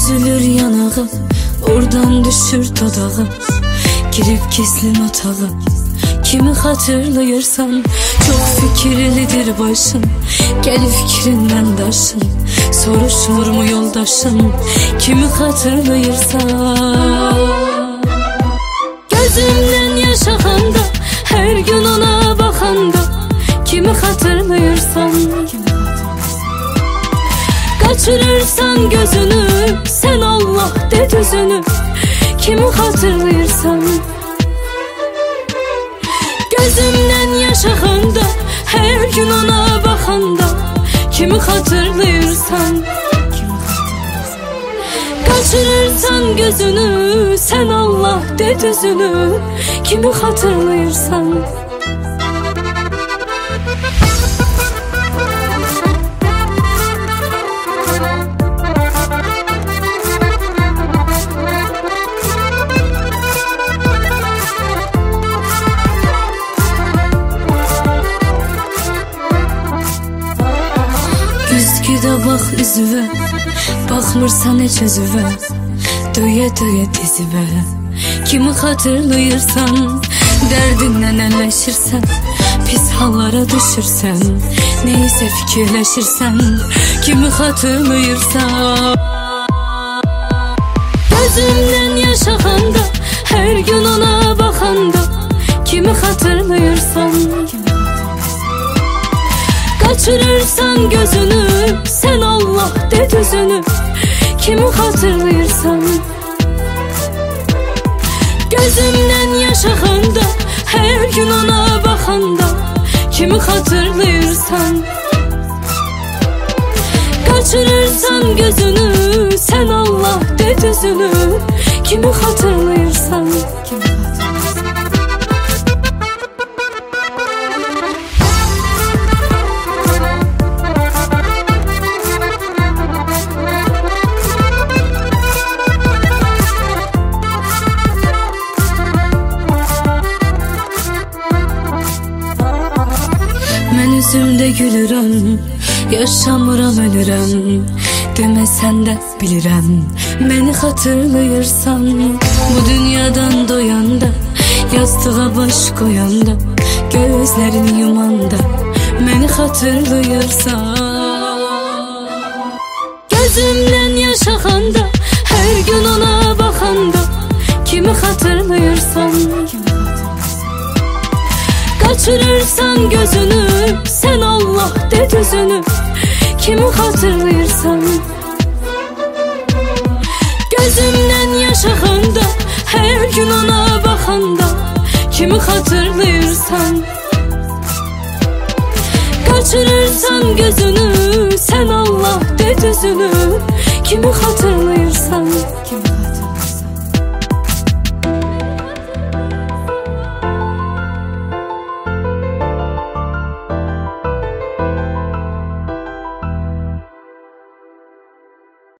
Süzülür yanağım, oradan düşür dodağım. Girip gizlim otağım, kimi hatırlayırsan. Çok fikirlidir başın, gelip fikrinden daşın. Soruşmur mu yoldaşın, kimi hatırlayırsan. Gözümden yaş axanda, her gün ona baxanda, kimi hatırlayırsan. Kaçırırsan gözünü, sen Allah de düzünü, kimi hatırlayırsan. Gözümden yaş axanda, her gün ona baxanda, kimi hatırlayırsan. Kaçırırsan gözünü, sen Allah de düzünü, kimi hatırlayırsan. Güzgüdə bax üzüvə, baxmırsan heç özüvə. Döyə döyə dizivə, kimi hatırlayırsan. Dərdindən əlləşirsən, pis hallara düşürsən. Neysə fikirləşirsən, kimi hatırlayırsan. Gözümdən yaş axanda, hər gün ona baxanda, kimi hatırlayırsan. Kaçırırsan gözünü, sen Allah de düzünü, kimi hatırlayırsan. Gözümden yaş axanda, her gün ona baxanda, kimi hatırlayırsan. Kaçırırsan gözünü, sen Allah de düzünü, kimi hatırlayırsan. Üzümdə gülürəm, yaşamıram ölürəm. Deməsən də bilirəm, məni hatırlayırsan. Bu dünyadan doyanda, yastığa baş koyanda, gözlərini yumanda, məni hatırlayırsan. Gözümdən yaş axanda, hər gün ona baxanda, kimi hatırlayırsan. Kaçırırsan gözünü, sen Allah de düzünü, kimi hatırlayırsan. Gözümden yaş axanda, her gün ona baxanda, kimi hatırlayırsan. Kaçırırsan gözünü, sen Allah de düzünü, kimi hatırlayırsan.